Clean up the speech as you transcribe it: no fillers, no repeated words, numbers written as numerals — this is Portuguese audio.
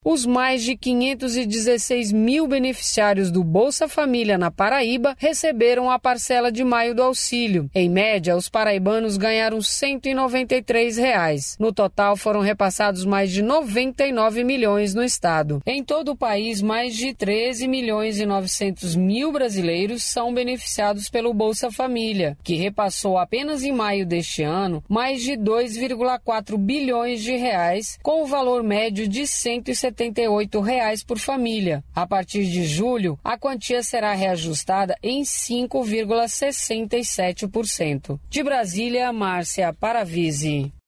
Os mais de 516 mil beneficiários do Bolsa Família na Paraíba receberam a parcela de maio do auxílio. Em média, os paraibanos ganharam R$ 193. No total, foram repassados mais de 99 milhões no estado. Em todo o país, mais de 13 milhões e 900 mil brasileiros são beneficiados pelo Bolsa Família, que repassou apenas em maio deste ano mais de 2,4 bilhões de reais, com o valor médio de R$ 178 por família. A partir de julho, a quantia será reajustada em 5,67%. De Brasília, Márcia Paravisi.